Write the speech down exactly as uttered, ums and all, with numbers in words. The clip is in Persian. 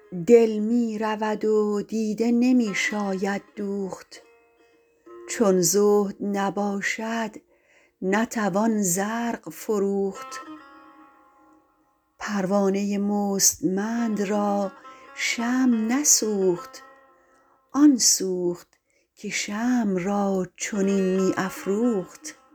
دل می رود و دیده نمی شاید دوخت، چون زهد نباشد نتوان زرق فروخت. پروانه مستمند را شمع نسوخت، آن سوخت که شمع را چنین می افروخت.